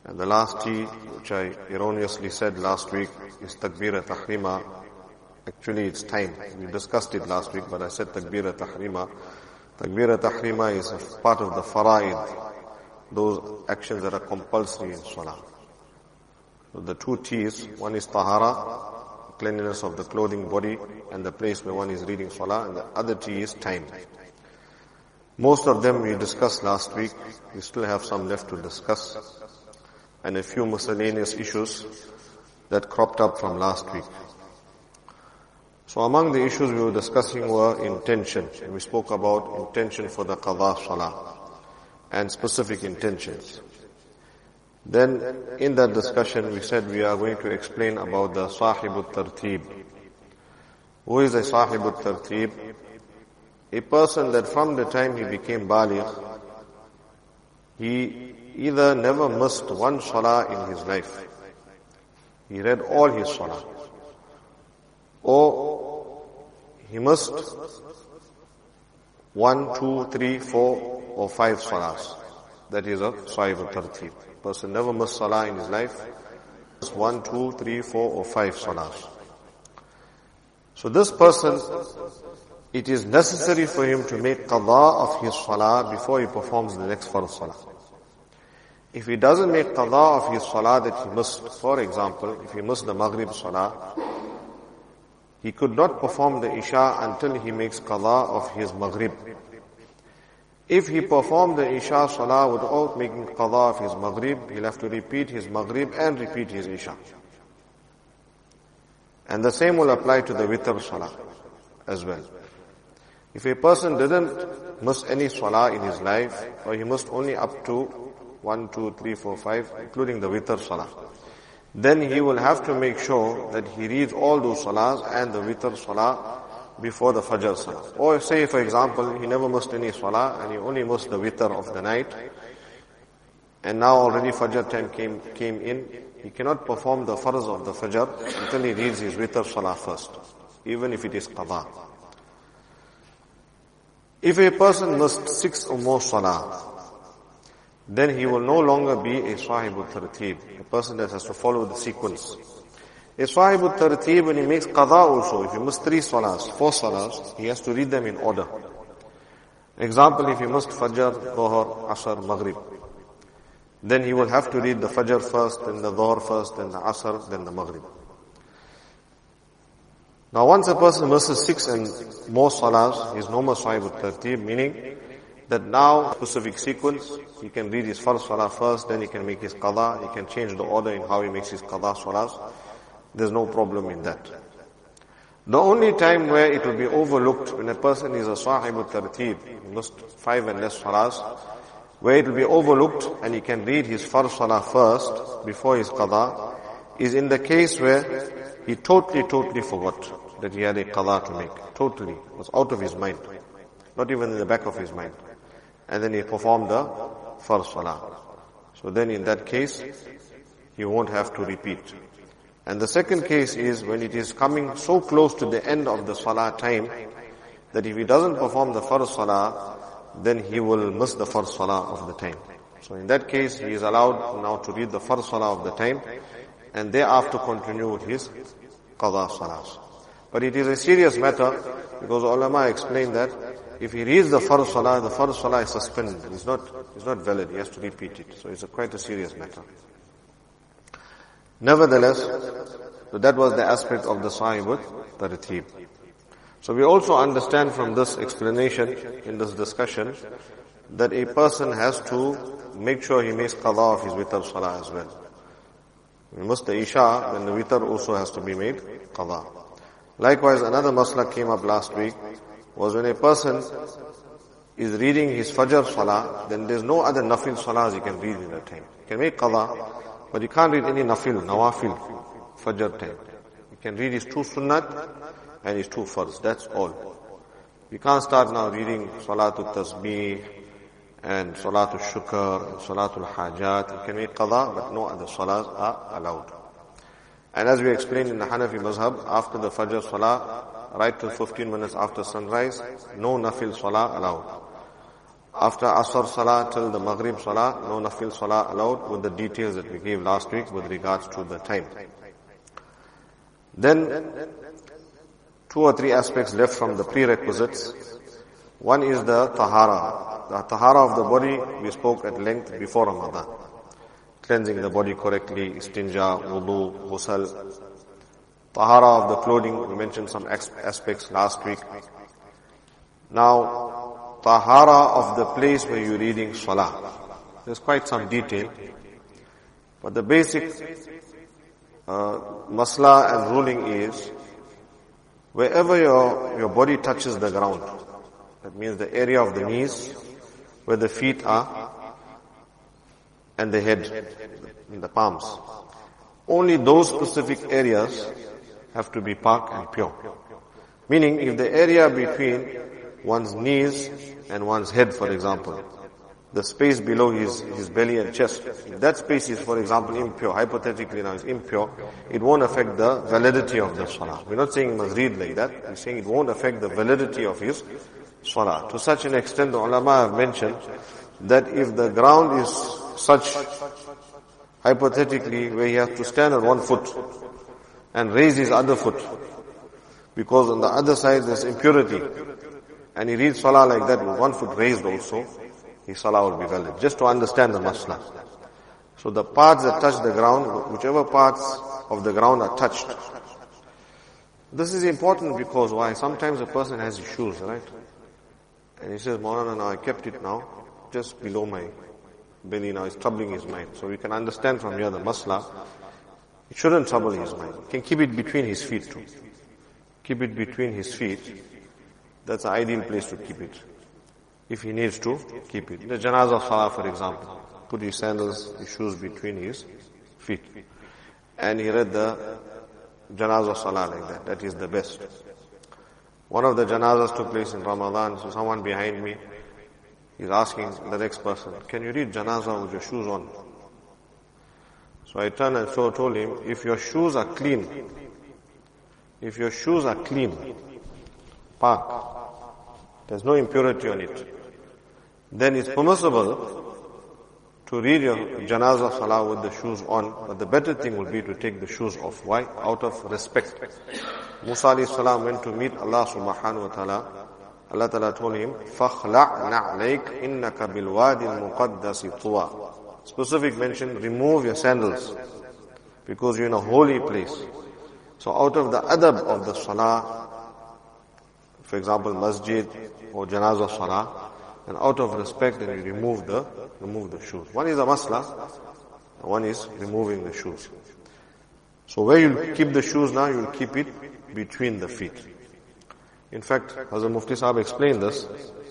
And the last T, which I erroneously said last week, is Takbir Tahrima. Actually, it's time. We discussed it last week, but I said Takbir Tahrima. Takbir Tahrima is a part of the Fara'id, those actions that are compulsory in Salah. So the two T's, one is Tahara, cleanliness of the clothing, body, and the place where one is reading Salah, and the other T is time. Most of them we discussed last week. We still have some left to discuss, and a few miscellaneous issues that cropped up from last week. So among the issues we were discussing were intention. And we spoke about intention for the qadha salah and specific intentions. Then in that discussion we said we are going to explain about the sahibut tartib. Who is a sahibut tartib? A person that from the time he became baligh, he either never missed one salah in his life. He read all his salah. Or he missed 1, 2, 3, 4 or 5 salahs. That is a sahib tartib. Person never missed salah in his life. 1, 2, 3, 4 or 5 salahs. So this person, it is necessary for him to make qadha of his salah before he performs the next farz salah. If he doesn't make qadha of his salah that he missed, for example, if he missed the maghrib salah, he could not perform the isha until he makes qadha of his maghrib. If he performed the isha salah without making qadha of his maghrib, he'll have to repeat his maghrib and repeat his isha. And the same will apply to the witr salah as well. If a person didn't miss any salah in his life, or he missed only up to 1, 2, 3, 4, 5, including the witr salah, then he will have to make sure that he reads all those salahs and the witr salah before the fajr salah. Or say, for example, he never missed any salah and he only missed the witr of the night, and now already fajr time came in, he cannot perform the farz of the fajr until he reads his witr salah first, even if it is qadha. If a person missed 6 or more salah, then he will no longer be a sahibut tartib, a person that has to follow the sequence. A sahibut tartib, when he makes qadha also, if he missed 3 salahs, 4 salahs, he has to read them in order. Example, if he missed fajr, dhuhr, asr, maghrib, then he will have to read the fajr first, then the dhuhr first, then the asr, then the maghrib. Now once a person misses 6 and more salahs, he is no more sahibut tartib, meaning that now, specific sequence, he can read his farz salah first, then he can make his qadha, he can change the order in how he makes his qadha salahs. There's no problem in that. The only time where it will be overlooked when a person is a sahibut tartib, he missed 5 and less salahs, where it will be overlooked and he can read his farz salah first before his qadha, is in the case where he totally forgot that he had a qadha to make. Totally. It was out of his mind. Not even in the back of his mind. And then he performed the farz salah. So then in that case, he won't have to repeat. And the second case is when it is coming so close to the end of the salah time, that if he doesn't perform the farz salah, then he will miss the farz salah of the time. So in that case, he is allowed now to read the farz salah of the time, and thereafter continue with his qadha salahs. But it is a serious matter, because ulama explain that if he reads the farz salah is suspended. It's not valid. He has to repeat it. So it's quite a serious matter. Nevertheless, so that was the aspect of the sahibut tartib. So we also understand from this explanation, in this discussion, that a person has to make sure he makes qadha of his witr salah as well. When he missed the isha, then the witr also has to be made qadha. Likewise, another masla came up last week, was when a person is reading his fajr salah, then there's no other nafil salahs he can read in that time. He can make qadha, but he can't read any nawafil, fajr time. He can read his 2 sunnat and his 2 farz, that's all. You can't start now reading salatul tasbih and salatul shukr and salatul hajat. You can make qadha, but no other salahs are allowed. And as we explained in the Hanafi mazhab, after the fajr salah, right till 15 minutes after sunrise, no nafil salah allowed. After Asr Salah till the Maghrib Salah, no Nafil Salah allowed, with the details that we gave last week with regards to the time. Then, 2 or 3 aspects left from the prerequisites. One is the tahara. The tahara of the body, we spoke at length before Ramadan. Cleansing the body correctly, istinja, wudu, ghusl. Tahara of the clothing, we mentioned some aspects last week. Now, tahara of the place where you're reading salah. There's quite some detail. But the basic masla and ruling is, wherever your body touches the ground, that means the area of the knees, where the feet are, and the head, in the palms. Only those specific areas have to be pak and pure. Meaning, if the area between one's knees and one's head, for example, the space below his belly and chest, if that space is, for example, impure, hypothetically now is impure, it won't affect the validity of the salah. We're not saying he must read like that, we're saying it won't affect the validity of his salah. To such an extent, the ulama have mentioned that if the ground is such, hypothetically, where he has to stand on one foot and raise his other foot, because on the other side there's impurity, and he reads salah like that with one foot raised also, his salah will be valid. Just to understand the masla. So the parts that touch the ground, whichever parts of the ground are touched. This is important because why? Sometimes a person has his shoes, right? And he says, Maulana, now I kept it now, just below my belly, now it's troubling his mind. So we can understand from here the masla, it shouldn't trouble his mind. He can keep it between his feet too. Keep it between his feet. That's the ideal place to keep it. If he needs to, keep it. The janazah salah, for example, put his sandals, his shoes between his feet. And he read the janazah salah like that. That is the best. One of the janazahs took place in Ramadan, so someone behind me is asking the next person, can you read janazah with your shoes on? So I turned and told him, if your shoes are clean, pak, there's no impurity on it, then it's permissible to read your janazah salah with the shoes on, but the better thing would be to take the shoes off. Why? Out of respect. Musa alayhi salam went to meet Allah subhanahu wa ta'ala. Allah ta'ala told him, فَخْلَعْ نَعْلَيْكَ إِنَّكَ بِالْوَادِ الْمُقَدَّسِ طُوَى. Specific mention, remove your sandals, because you're in a holy place. So out of the adab of the salah, for example, masjid or janazah salah, and out of respect, then you remove the shoes. One is a masla, one is removing the shoes. So where you keep the shoes now, you will keep it between the feet. In fact, Hazrat Mufti Sahib explained this.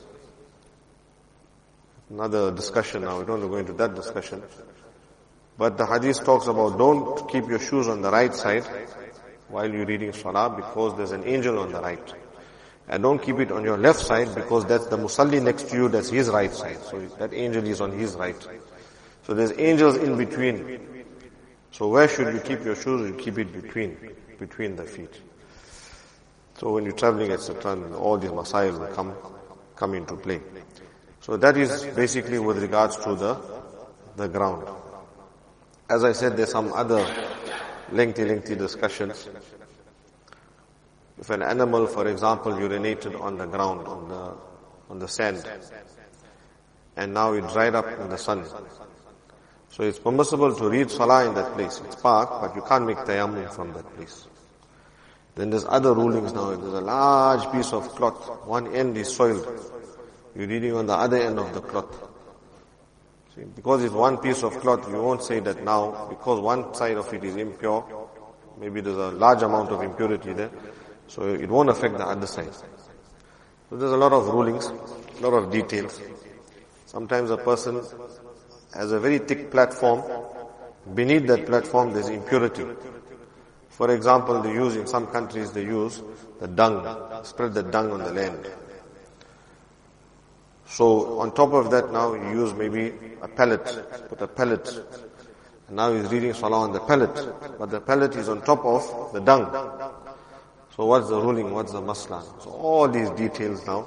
Another discussion now, we don't want to go into that discussion. But the hadith talks about don't keep your shoes on the right side while you're reading salah, because there's an angel on the right. And don't keep it on your left side, because that's the musalli next to you, that's his right side. So that angel is on his right. So there's angels in between. So where should you keep your shoes? You keep it between the feet. So when you're traveling, etc., all these masail will come into play. So that is basically with regards to the ground. As I said, there's some other lengthy discussions. If an animal, for example, urinated on the ground, on the sand, and now it dried up in the sun, so it's permissible to read salah in that place. It's pak, but you can't make tayammum from that place. Then there's other rulings now. If there's a large piece of cloth, one end is soiled, you're reading on the other end of the cloth. See, because it's one piece of cloth, you won't say that now, because one side of it is impure, maybe there's a large amount of impurity there, so it won't affect the other side. So there's a lot of rulings, a lot of details. Sometimes a person has a very thick platform. Beneath that platform there's impurity. For example, in some countries they use the dung, spread the dung on the land. So on top of that now you use maybe a pellet, put a pellet. And now he's reading salah on the pellet, but the pellet is on top of the dung. So what's the ruling? What's the masla? So all these details now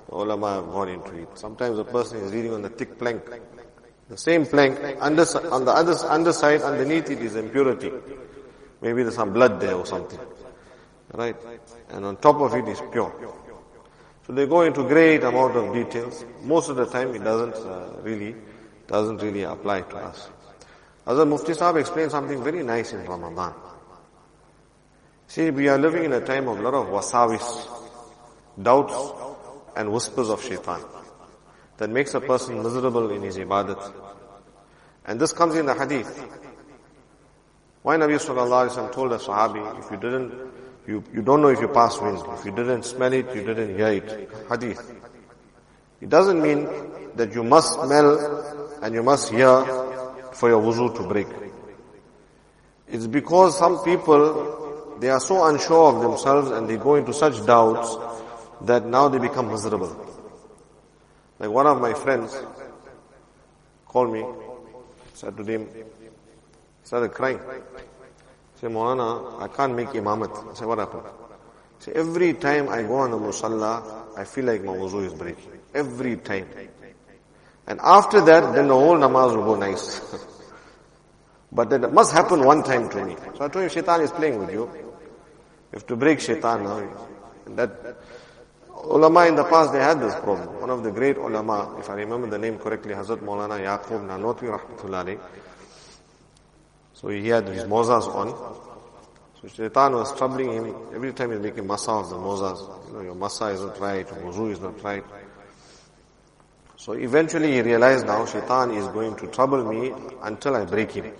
The ulama have gone into it. Sometimes a person is reading on the thick plank. The same plank, on the other underside, underneath it is impurity. Maybe there's some blood there or something. Right? And on top of it is pure. So they go into great amount of details. Most of the time it doesn't really apply to us. Hazrat Mufti Sahib explained something very nice in Ramadan. See, we are living in a time of a lot of wasawis, doubts and whispers of shaitan that makes a person miserable in his ibadat. And this comes in the hadith. Why Nabi Sallallahu Alaihi Wasallam told a Sahabi, if you didn't, you don't know if you pass wind. If you didn't smell it, you didn't hear it. Hadith. It doesn't mean that you must smell and you must hear for your wuzu to break. It's because some people, they are so unsure of themselves and they go into such doubts that now they become miserable. Like one of my friends called me, said to him, started crying. He said, Maulana, I can't make imamat. I said, what happened? He said, every time I go on the musalla, I feel like my wuzu is breaking. Every time. And after that, then the whole namaz will go nice. But that must happen one time to me. So I told him, shaitan is playing with you. You have to break shaitan now. And that, ulama in the past, they had this problem. One of the great ulama, if I remember the name correctly, Hazrat Maulana Yaqub Nanotwi Rahmatullah Alayhi. So he had his mozas on. So shaitan was troubling him. Every time he's making masa of the mozas. You know, your masa is not right, your wuzu is not right. So eventually he realized now shaitan is going to trouble me until I break him.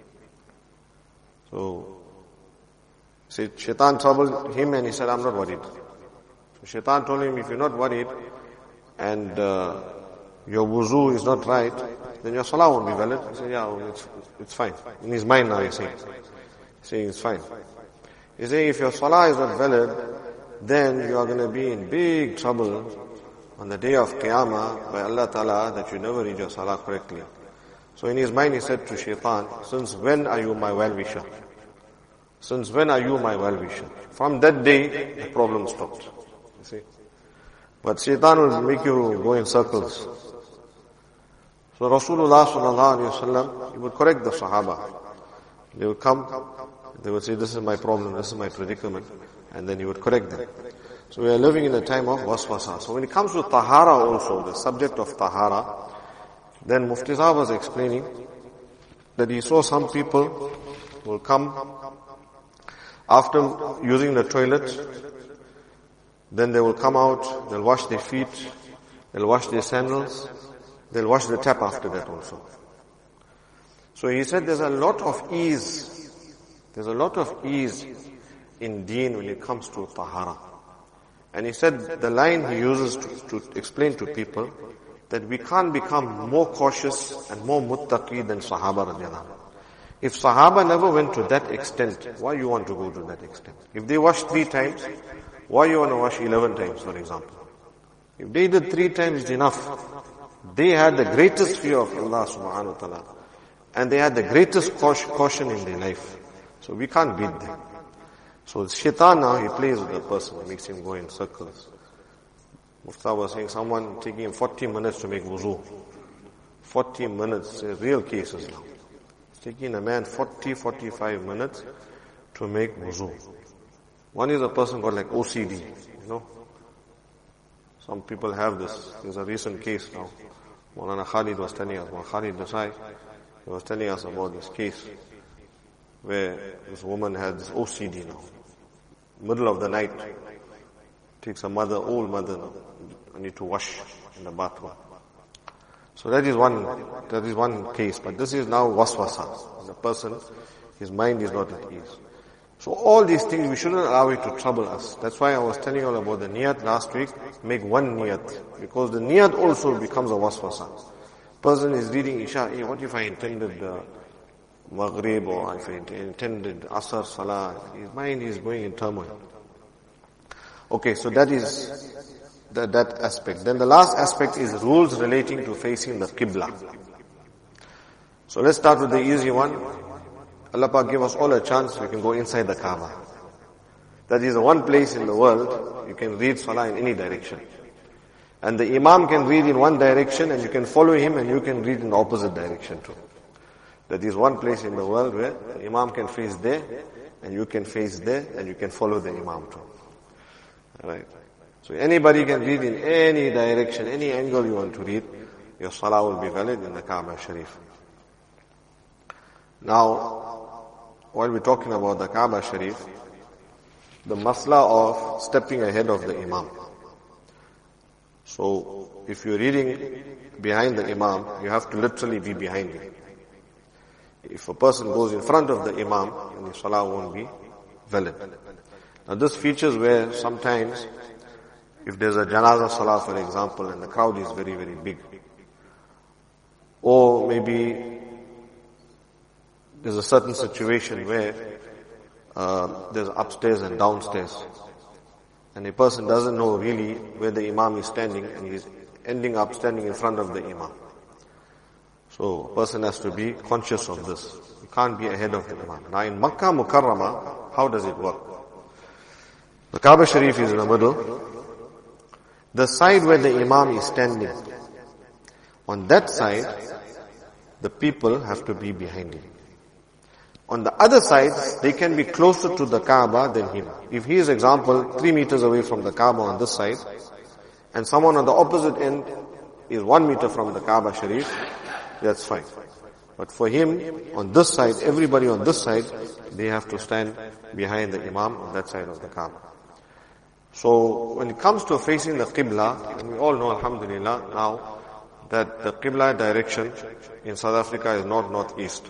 So shaitan troubled him and he said, I'm not worried. So shaitan told him, if you're not worried and your wuzu is not right, then your salah won't be valid. He said, yeah, it's fine. In his mind now he's saying it's fine. He's saying if your salah is not valid, then you are going to be in big trouble on the day of Qiyamah by Allah Ta'ala that you never read your salah correctly. So in his mind he said to shaitan, since when are you my well-wisher? Since when are you my well-wisher? From that day, the problem stopped. You see? But shaitan will make you go in circles. So Rasulullah Sallallahu Alaihi Wasallam, he would correct the Sahaba. They would come, they would say, this is my problem, this is my predicament, and then he would correct them. So we are living in a time of waswasa. So when it comes to tahara also, the subject of tahara, then Mufti Sahib was explaining that he saw some people will come after using the toilet, then they will come out, they'll wash their feet, they'll wash their sandals, they'll wash the tap after that also. So he said there's a lot of ease. There's a lot of ease in deen when it comes to tahara. And he said the line he uses to explain to people that we can't become more cautious and more muttaqi than Sahaba radiallahu anhu. If Sahaba never went to that extent, why you want to go to that extent? If they washed 3 times, why you want to wash 11 times, for example? If they did 3 times, it's enough. They had the greatest fear of Allah subhanahu wa ta'ala. And they had the greatest caution in their life. So we can't beat them. So shaitan now, he plays with the person, makes him go in circles. Mufti was saying someone taking him 40 minutes to make wuzu. 40 minutes, real cases now. It's taking a man 40-45 minutes to make wuzu. One is a person got like OCD, you know. Some people have this. There's a recent case now. Maulana Khalid was telling us, Khalid Desai, he was telling us about this case where this woman had this OCD now. Middle of the night, takes a mother, old mother, I need to wash in the bathroom. So that is one case, but this is now waswasa. The person, his mind is not at ease. So all these things, we shouldn't allow it to trouble us. That's why I was telling you all about the niyat last week. Make one niyat. Because the niyat also becomes a waswasa. Person is reading Isha, hey, what if I intended Maghrib or if I intended Asr, Salah? His mind is going in turmoil. Okay, so that is that aspect. Then the last aspect is rules relating to facing the Qibla. So let's start with the easy one. Allah Pak give us all a chance, we can go inside the Kaaba. That is the one place in the world you can read Salah in any direction. And the Imam can read in one direction and you can follow him and you can read in the opposite direction too. That is one place in the world where the Imam can face there and you can face there and you can follow the Imam too. Alright. So anybody can read in any direction, any angle you want to read. Your salah will be valid in the Kaaba Sharif. Now, while we're talking about the Kaaba Sharif, the masla of stepping ahead of the Imam. So, if you're reading behind the Imam, you have to literally be behind him. If a person goes in front of the Imam, then his salah won't be valid. Now this features where sometimes, if there's a janazah salah for example, and the crowd is very, very big, or maybe there's a certain situation where there's upstairs and downstairs, and a person doesn't know really where the Imam is standing, and he's ending up standing in front of the Imam. So a person has to be conscious of this. You can't be ahead of the Imam. Now in Makkah Mukarramah, how does it work? The Kaaba Sharif is in the middle. The side where the Imam is standing, on that side, the people have to be behind him. On the other side, they can be closer to the Kaaba than him. If he is, example, 3 meters away from the Kaaba on this side, and someone on the opposite end is 1 meter from the Kaaba Sharif, that's fine. But for him, on this side, everybody on this side, they have to stand behind the Imam on that side of the Kaaba. So, when it comes to facing the Qibla, and we all know, alhamdulillah, now, that the Qibla direction in South Africa is not northeast.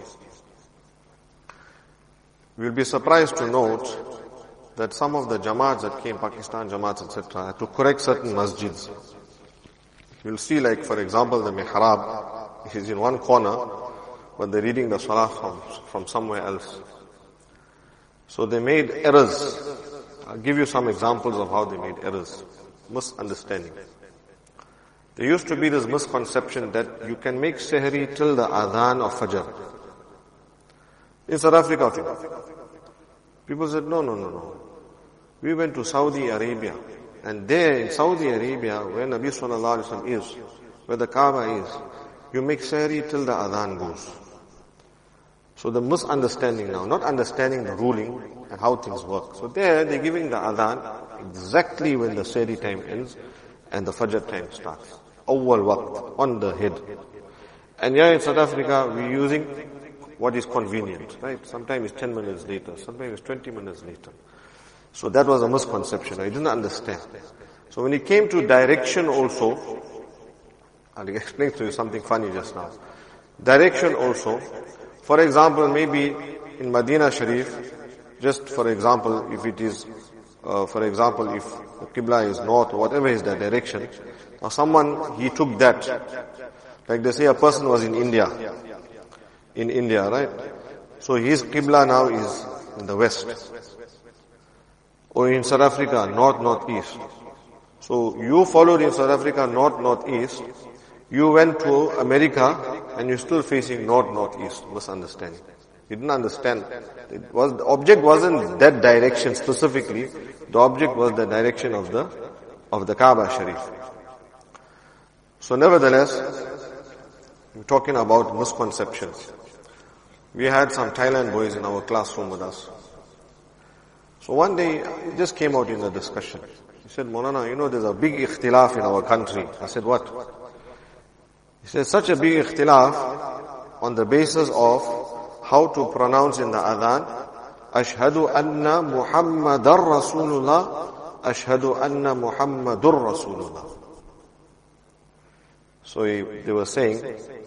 We'll be surprised to note that some of the Jamaats that came, Pakistan Jamaats, etc., had to correct certain masjids. You'll see, like, for example, the mihrab is in one corner, but they're reading the salah from somewhere else. So they made errors. I'll give you some examples of how they made errors. Misunderstanding. There used to be this misconception that you can make sehri till the adhan of Fajr. In South Africa, people said, no. We went to Saudi Arabia. And there in Saudi Arabia, where Nabi Sallallahu Alaihi Wasallam is, where the Kaaba is, you make sehri till the adhan goes. So the misunderstanding now, not understanding the ruling and how things work. So there, they're giving the adhan exactly when the sehri time ends and the Fajr time starts. Awwal waqt, on the head. And here in South Africa, we're using what is convenient, right? Sometimes it's 10 minutes later, sometimes it's 20 minutes later. So that was a misconception. I didn't understand. So when it came to direction also, I'll explain to you something funny just now. Direction also, for example, maybe in Medina Sharif, just for example, if it is, if the Qibla is north or whatever is the direction, or someone, he took that. Like they say a person was in India, right? So his Qibla now is in the west. Or in South Africa, north-northeast. So you followed in South Africa north-northeast. You went to America and you're still facing north-northeast. Misunderstanding. You didn't understand. The object wasn't that direction specifically. The object was the direction of the Kaaba Sharif. So nevertheless, we're talking about misconceptions. We had some Thailand boys in our classroom with us. So one day, it just came out in the discussion. He said, Maulana, there's a big ikhtilaf in our country. I said, what? He said, such a big ikhtilaf on the basis of how to pronounce in the adhan, Ashhadu anna Muhammadar Rasulullah, Ashhadu anna Muhammadur Rasulullah. So they were saying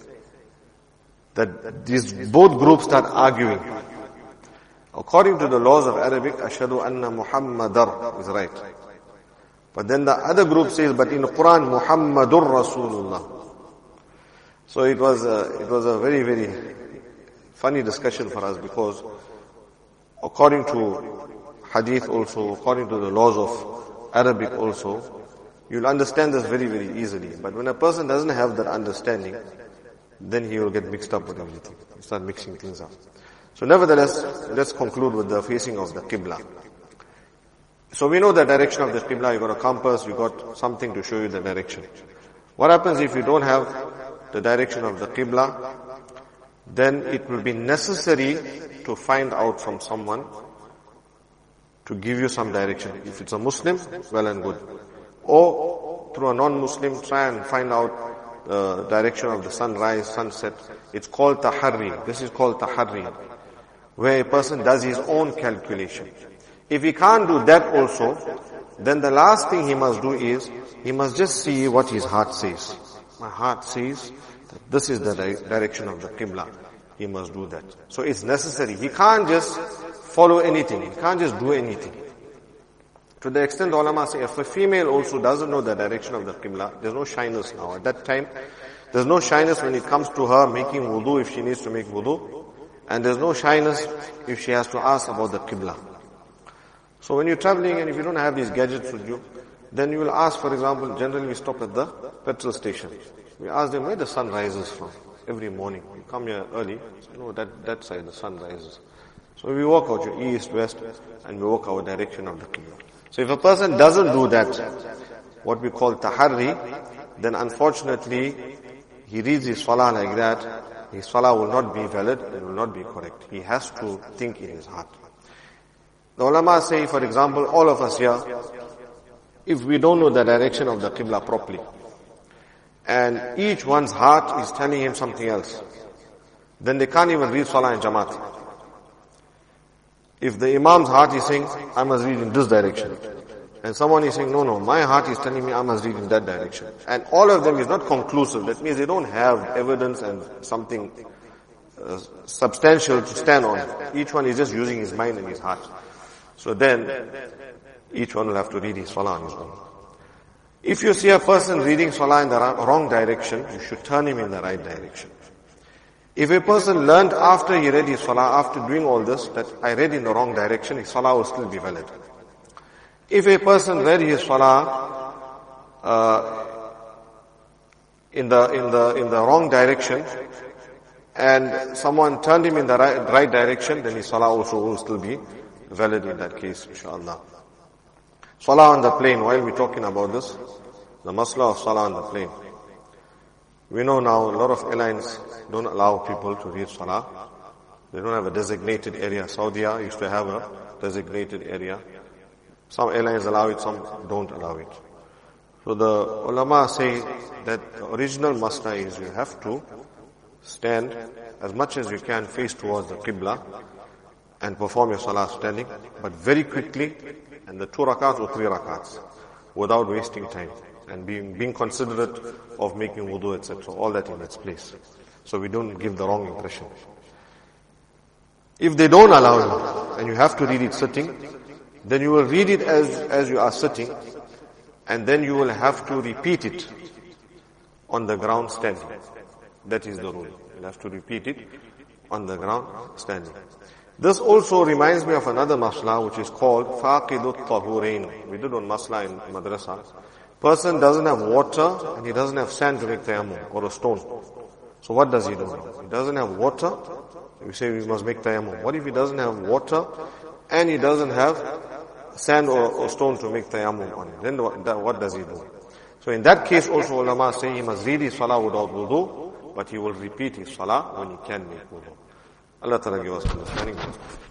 that these both groups start arguing. According to the laws of Arabic, Ashhadu anna Muhammadar is right. But then the other group says, but in the Quran, Muhammadur Rasulullah. So it was a very, very funny discussion for us because according to Hadith also, according to the laws of Arabic also, you'll understand this very, very easily. But when a person doesn't have that understanding, then he will get mixed up with everything. He'll start mixing things up. So nevertheless, let's conclude with the facing of the Qibla. So we know the direction of the Qibla, you got a compass, you got something to show you the direction. What happens if you don't have the direction of the Qibla? Then it will be necessary to find out from someone to give you some direction. If it's a Muslim, well and good. Or through a non-Muslim, try and find out the direction of the sunrise, sunset. It's called taharri. This is called taharri, where a person does his own calculation. If he can't do that also, then the last thing he must do is, he must just see what his heart says. My heart says that this is the direction of the Qibla. He must do that. So it's necessary. He can't just follow anything. He can't just do anything. To the extent the ulama say, if a female also doesn't know the direction of the Qibla, there's no shyness now. At that time, there's no shyness when it comes to her making wudu if she needs to make wudu. And there's no shyness if she has to ask about the Qibla. So when you're traveling and if you don't have these gadgets with you, then you will ask, for example, generally we stop at the petrol station. We ask them where the sun rises from every morning. You come here early, so no, that side the sun rises. So we walk out your east, west, and we walk our direction of the Qibla. So if a person doesn't do that, what we call taharri, then unfortunately, he reads his salah like that, his salah will not be valid, it will not be correct. He has to think in his heart. The ulama say, for example, all of us here, if we don't know the direction of the Qibla properly, and each one's heart is telling him something else, then they can't even read salah in Jamaat. If the Imam's heart is saying, I must read in this direction, and someone is saying, no, my heart is telling me I must read in that direction, and all of them is not conclusive, that means they don't have evidence and something substantial to stand on. Each one is just using his mind and his heart. So then, each one will have to read his salah on his own. If you see a person reading salah in the wrong direction, you should turn him in the right direction. If a person learned after he read his salah, after doing all this, that I read in the wrong direction, his salah will still be valid. If a person read his salah in the wrong direction, and someone turned him in the right direction, then his salah also will still be valid in that case, inshallah. Salah on the plane, while we're talking about this, the masla of salah on the plane. We know now a lot of airlines don't allow people to read salah. They don't have a designated area. Saudi used to have a designated area. Some airlines allow it, some don't allow it. So the ulama say that the original masla is you have to stand as much as you can face towards the Qibla and perform your salah standing, but very quickly, and the 2 rakats or 3 rakats, without wasting time, and being considerate of making wudu, etc. All that in its place. So we don't give the wrong impression. If they don't allow you, and you have to read it sitting, then you will read it as you are sitting, and then you will have to repeat it on the ground standing. That is the rule. You'll have to repeat it on the ground standing. This also reminds me of another masla which is called Faqidut Tahurain. We did on masla in madrasa. Person doesn't have water and he doesn't have sand to make tayammum or a stone. So what does he do? He doesn't have water. We say we must make tayammum. What if he doesn't have water and he doesn't have sand or stone to make tayammum on it? Then what does he do? So in that case also ulama say he must read his salah without wudu, but he will repeat his salah when he can make wudu. Allah Ta'ala give us understanding.